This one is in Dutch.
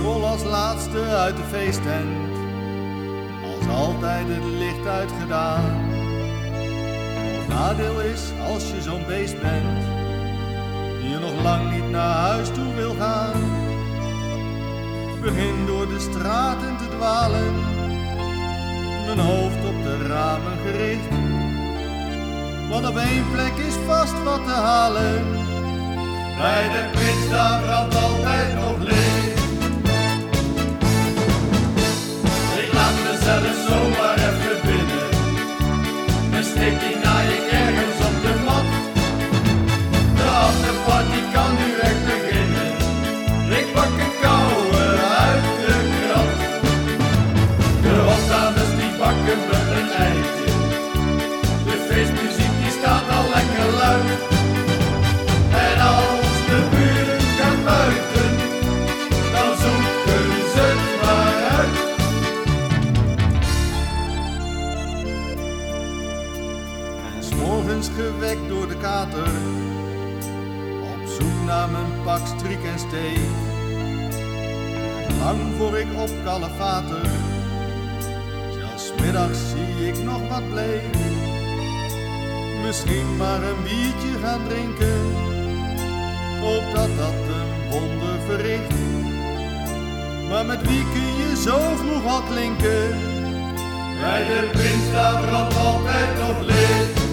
vol als laatste uit de feesttent, als altijd het licht uitgedaan. Het nadeel is als je zo'n beest bent, die je nog lang niet naar huis toe wil gaan. Begin door de straten te dwalen, mijn hoofd op de ramen gericht. Want op één plek is vast wat te halen, bij de Prins daar brandt altijd nog licht. Ik laat mezelf zomaar even binnen, en steek die naaiing ergens op de mat. De afterparty kan nu echt beginnen, ik pak een kouwe uit de krant. De hofdames die bakken me een eitje, de feestmuziek die staat al lekker luid. En als de buren gaan buiten, dan zoeken ze het maar uit. En 's morgens gewekt door de kater, op zoek naar mijn pak strik en steek. Lang voor ik op kalevater, zelfs 's middags zie ik nog wat bleek. Misschien maar een biertje gaan drinken, hoop dat dat een wonder verricht. Maar met wie kun je zo vroeg al klinken? Bij de Prins daar brandt altijd nog licht.